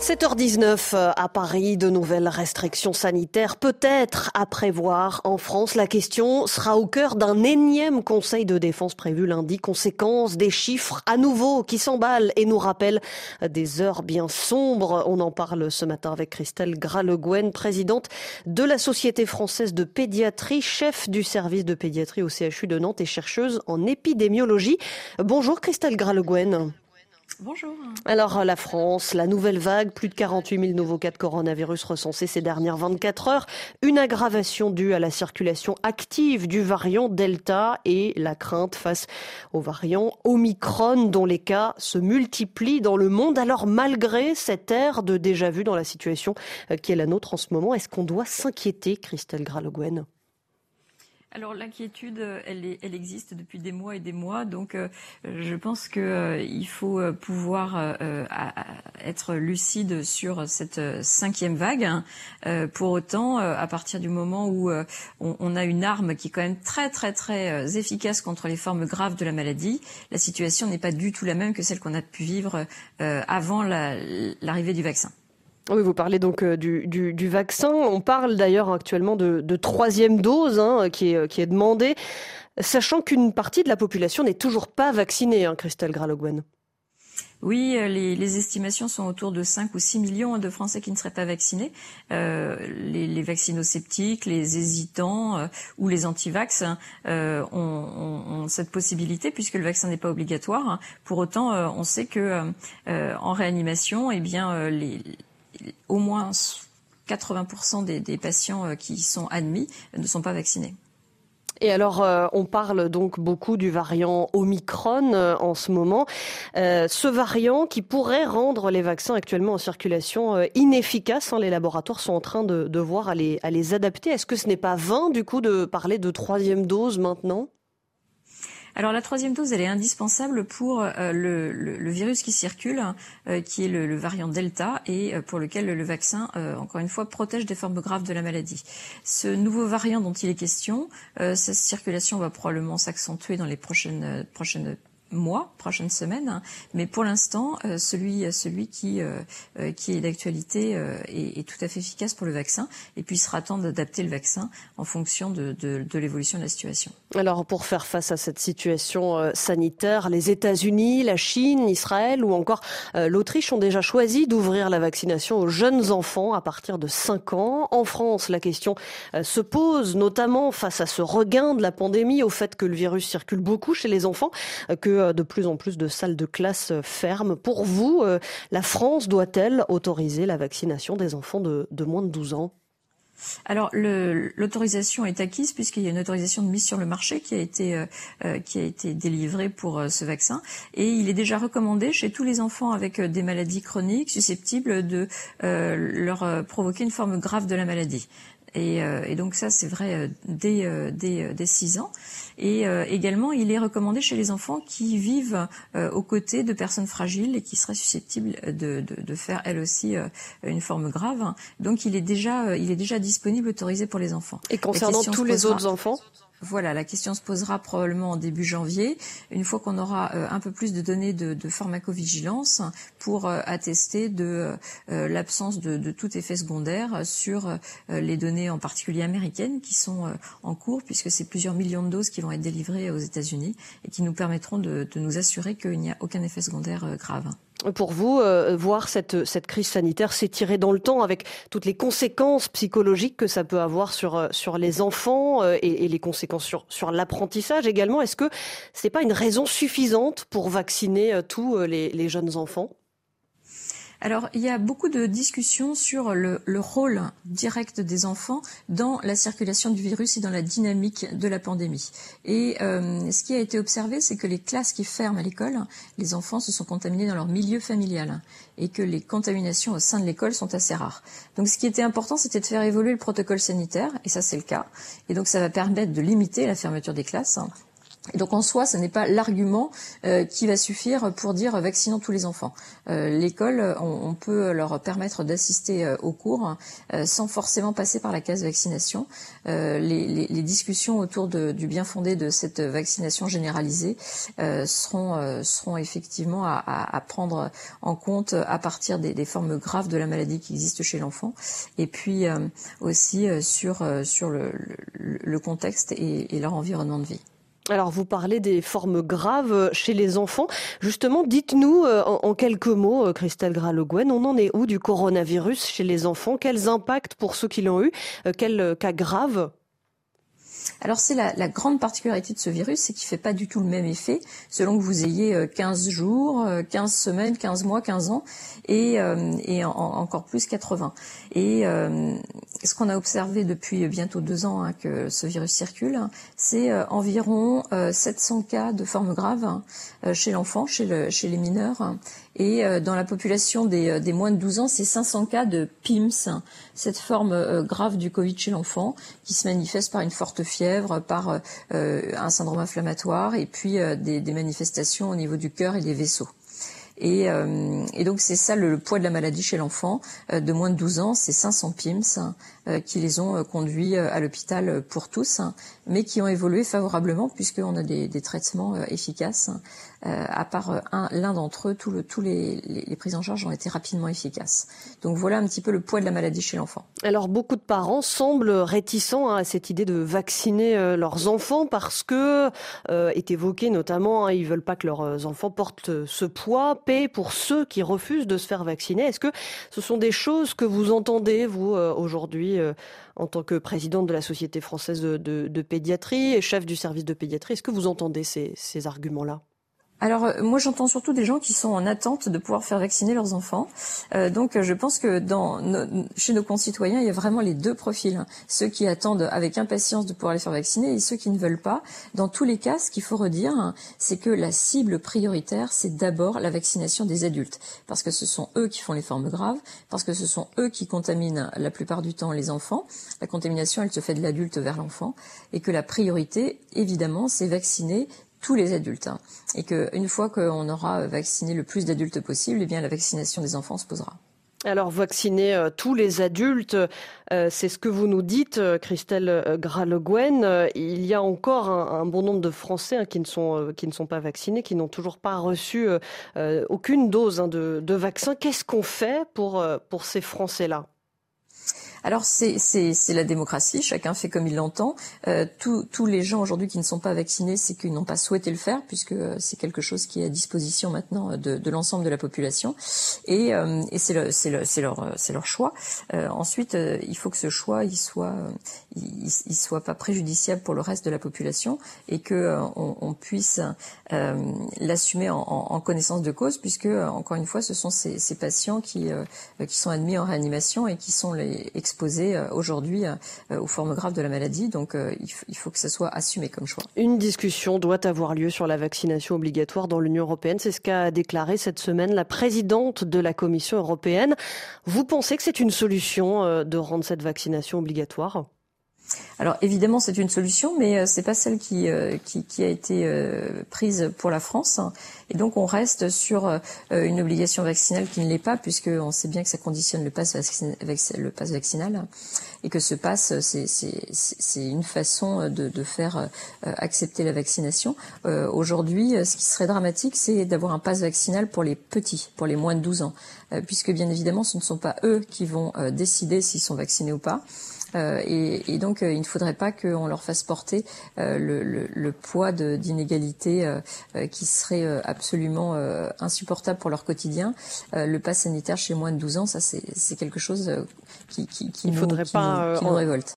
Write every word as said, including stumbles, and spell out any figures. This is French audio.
sept heures dix-neuf à Paris, de nouvelles restrictions sanitaires peut-être à prévoir en France. La question sera au cœur d'un énième conseil de défense prévu lundi. Conséquence des chiffres à nouveau qui s'emballent et nous rappellent des heures bien sombres. On en parle ce matin avec Christelle Gras-Le-Guen, présidente de la Société française de pédiatrie, chef du service de pédiatrie au C H U de Nantes et chercheuse en épidémiologie. Bonjour Christelle Gras-Le-Guen. Bonjour. Alors la France, la nouvelle vague, plus de quarante-huit mille nouveaux cas de coronavirus recensés ces dernières vingt-quatre heures, une aggravation due à la circulation active du variant Delta et la crainte face au variant Omicron dont les cas se multiplient dans le monde. Alors malgré cette ère de déjà-vu dans la situation qui est la nôtre en ce moment, est-ce qu'on doit s'inquiéter, Christelle Gras-Le-Guen ? Alors l'inquiétude, elle, est, elle existe depuis des mois et des mois, donc euh, je pense qu'il euh, faut pouvoir euh, à, à être lucide sur cette cinquième vague. Euh, pour autant, euh, à partir du moment où euh, on, on a une arme qui est quand même très très très euh, efficace contre les formes graves de la maladie, la situation n'est pas du tout la même que celle qu'on a pu vivre euh, avant la, l'arrivée du vaccin. Oui, vous parlez donc euh, du, du, du vaccin. On parle d'ailleurs actuellement de, de troisième dose hein, qui est, qui est demandée, sachant qu'une partie de la population n'est toujours pas vaccinée, hein, Christelle Gras-Le-Guen. Oui, les, les estimations sont autour de cinq ou six millions de Français qui ne seraient pas vaccinés. Euh, les, les vaccinosceptiques, les hésitants euh, ou les anti-vax euh, ont, ont, ont cette possibilité puisque le vaccin n'est pas obligatoire. Pour autant, euh, on sait que euh, en réanimation, eh bien, euh, les au moins quatre-vingts pour cent des, des patients qui sont admis ne sont pas vaccinés. Et alors, euh, on parle donc beaucoup du variant Omicron euh, en ce moment. Euh, ce variant qui pourrait rendre les vaccins actuellement en circulation euh, inefficaces. Hein, les laboratoires sont en train de, de voir à les, à les adapter. Est-ce que ce n'est pas vain, du coup, de parler de troisième dose maintenant ? Alors la troisième dose, elle est indispensable pour euh, le, le, le virus qui circule, euh, qui est le, le variant Delta et euh, pour lequel le vaccin, euh, encore une fois, protège des formes graves de la maladie. Ce nouveau variant dont il est question, euh, sa circulation va probablement s'accentuer dans les prochaines euh, prochaines mois, prochaines semaines, mais pour l'instant, euh, celui celui qui euh, qui est d'actualité euh, est, est tout à fait efficace pour le vaccin. Et puis il sera temps d'adapter le vaccin en fonction de, de, de l'évolution de la situation. Alors pour faire face à cette situation euh, sanitaire, les États-Unis, la Chine, Israël ou encore euh, l'Autriche ont déjà choisi d'ouvrir la vaccination aux jeunes enfants à partir de cinq ans. En France, la question euh, se pose notamment face à ce regain de la pandémie, au fait que le virus circule beaucoup chez les enfants, euh, que de plus en plus de salles de classe ferment. Pour vous, euh, la France doit-elle autoriser la vaccination des enfants de, de moins de douze ans ? Alors le, l'autorisation est acquise puisqu'il y a une autorisation de mise sur le marché qui a été euh, qui a été délivrée pour euh, ce vaccin et il est déjà recommandé chez tous les enfants avec euh, des maladies chroniques susceptibles de euh, leur euh, provoquer une forme grave de la maladie. Et, euh, et donc ça, c'est vrai euh, dès, euh, dès, euh, dès six ans. Et euh, également, il est recommandé chez les enfants qui vivent euh, aux côtés de personnes fragiles et qui seraient susceptibles de, de, de faire elles aussi euh, une forme grave. Donc il est déjà, euh, il est déjà disponible, autorisé pour les enfants. Et concernant tous les posera... autres enfants ? Voilà, la question se posera probablement en début janvier, une fois qu'on aura euh, un peu plus de données de, de pharmacovigilance pour euh, attester de euh, l'absence de, de tout effet secondaire sur euh, les données en particulier américaines qui sont euh, en cours, puisque c'est plusieurs millions de doses qui vont être délivrées aux États-Unis et qui nous permettront de, de nous assurer qu'il n'y a aucun effet secondaire euh, grave. Pour vous, euh, voir cette, cette crise sanitaire s'étirer dans le temps avec toutes les conséquences psychologiques que ça peut avoir sur, sur les enfants euh, et, et les conséquences sur, sur l'apprentissage également, est-ce que c'est pas une raison suffisante pour vacciner euh, tous les, les jeunes enfants ? Alors, il y a beaucoup de discussions sur le, le rôle direct des enfants dans la circulation du virus et dans la dynamique de la pandémie. Et euh, ce qui a été observé, c'est que les classes qui ferment à l'école, les enfants se sont contaminés dans leur milieu familial et que les contaminations au sein de l'école sont assez rares. Donc, ce qui était important, c'était de faire évoluer le protocole sanitaire, et ça, c'est le cas. Et donc, ça va permettre de limiter la fermeture des classes Et donc en soi, ce n'est pas l'argument euh, qui va suffire pour dire euh, vaccinons tous les enfants. Euh, l'école, on, on peut leur permettre d'assister euh, aux cours euh, sans forcément passer par la case vaccination. Euh, les, les, les discussions autour de, du bien fondé de cette vaccination généralisée euh, seront, euh, seront effectivement à, à, à prendre en compte à partir des, des formes graves de la maladie qui existent chez l'enfant, et puis euh, aussi euh, sur, euh, sur le, le, le contexte et, et leur environnement de vie. Alors, vous parlez des formes graves chez les enfants. Justement, dites-nous euh, en, en quelques mots, euh, Christelle Gras-Le Guen, on en est où du coronavirus chez les enfants? Quels impacts pour ceux qui l'ont eu? euh, Quels euh, cas graves? Alors c'est la, la grande particularité de ce virus, c'est qu'il fait pas du tout le même effet selon que vous ayez quinze jours, quinze semaines, quinze mois, quinze ans et, euh, et en, encore plus quatre-vingts. Et euh, ce qu'on a observé depuis bientôt deux ans hein, que ce virus circule, c'est euh, environ euh, sept cents cas de formes graves euh, chez l'enfant, chez, le, chez les mineurs. Et euh, dans la population des, des moins de douze ans, c'est cinq cents cas de P I M S, cette forme euh, grave du Covid chez l'enfant, qui se manifeste par une forte fièvre, par euh, un syndrome inflammatoire et puis euh, des, des manifestations au niveau du cœur et des vaisseaux. Et, euh, et donc c'est ça le, le poids de la maladie chez l'enfant euh, de moins de douze ans, c'est cinq cents P I M S euh, qui les ont euh, conduits euh, à l'hôpital pour tous, hein, mais qui ont évolué favorablement puisqu'on a des, des traitements euh, efficaces. Euh, à part un, l'un d'entre eux, tout le, tous les, les, les prises en charge ont été rapidement efficaces. Donc voilà un petit peu le poids de la maladie chez l'enfant. Alors beaucoup de parents semblent réticents hein, à cette idée de vacciner euh, leurs enfants parce que euh, est évoqué notamment, hein, ils veulent pas que leurs enfants portent ce poids, paient pour ceux qui refusent de se faire vacciner. Est-ce que ce sont des choses que vous entendez vous euh, aujourd'hui euh, en tant que présidente de la Société française de, de, de pédiatrie et chef du service de pédiatrie? Est-ce que vous entendez ces, ces arguments-là? Alors euh, moi j'entends surtout des gens qui sont en attente de pouvoir faire vacciner leurs enfants. Euh, donc euh, je pense que dans nos, chez nos concitoyens il y a vraiment les deux profils, ceux qui attendent avec impatience de pouvoir les faire vacciner et ceux qui ne veulent pas. Dans tous les cas, ce qu'il faut redire, c'est que la cible prioritaire c'est d'abord la vaccination des adultes, parce que ce sont eux qui font les formes graves, parce que ce sont eux qui contaminent la plupart du temps les enfants. La contamination elle se fait de l'adulte vers l'enfant et que la priorité évidemment c'est vacciner tous les adultes, hein, et qu'une fois qu'on aura vacciné le plus d'adultes possible, eh bien la vaccination des enfants se posera. Alors vacciner euh, tous les adultes, euh, c'est ce que vous nous dites, euh, Christelle euh, Gras-Le Guen. Euh, il y a encore un, un bon nombre de Français hein, qui ne sont euh, qui ne sont pas vaccinés, qui n'ont toujours pas reçu euh, euh, aucune dose hein, de, de vaccin. Qu'est-ce qu'on fait pour euh, pour ces Français-là? Alors c'est, c'est, c'est la démocratie, chacun fait comme il l'entend. Euh, tous les gens aujourd'hui qui ne sont pas vaccinés, c'est qu'ils n'ont pas souhaité le faire, puisque c'est quelque chose qui est à disposition maintenant de, de l'ensemble de la population. Et, euh, et c'est, le, c'est, le, c'est, leur, c'est leur choix. Euh, ensuite, euh, il faut que ce choix il soit, il, il soit pas préjudiciable pour le reste de la population et que euh, on, on puisse euh, l'assumer en, en, en connaissance de cause, puisque encore une fois, ce sont ces, ces patients qui, euh, qui sont admis en réanimation et qui sont les exposés aujourd'hui aux formes graves de la maladie. Donc il faut que ça soit assumé comme choix. Une discussion doit avoir lieu sur la vaccination obligatoire dans l'Union européenne. C'est ce qu'a déclaré cette semaine la présidente de la Commission européenne. Vous pensez que c'est une solution de rendre cette vaccination obligatoire ? Alors évidemment c'est une solution, mais euh, c'est pas celle qui, euh, qui, qui a été euh, prise pour la France. Et donc on reste sur euh, une obligation vaccinale qui ne l'est pas, puisque on sait bien que ça conditionne le pass, vaccin, le pass vaccinal, et que ce pass c'est, c'est, c'est une façon de, de faire euh, accepter la vaccination. Euh, aujourd'hui, ce qui serait dramatique, c'est d'avoir un pass vaccinal pour les petits, pour les moins de douze ans, euh, puisque bien évidemment ce ne sont pas eux qui vont euh, décider s'ils sont vaccinés ou pas. Euh, et, et donc, euh, il ne faudrait pas qu'on leur fasse porter euh, le, le, le poids de, d'inégalité euh, euh, qui serait euh, absolument euh, insupportable pour leur quotidien. Euh, le pass sanitaire chez moins de douze ans, ça c'est, c'est quelque chose euh, qui, qui, qui, il nous, faudrait qui, pas, nous, qui euh, nous révolte.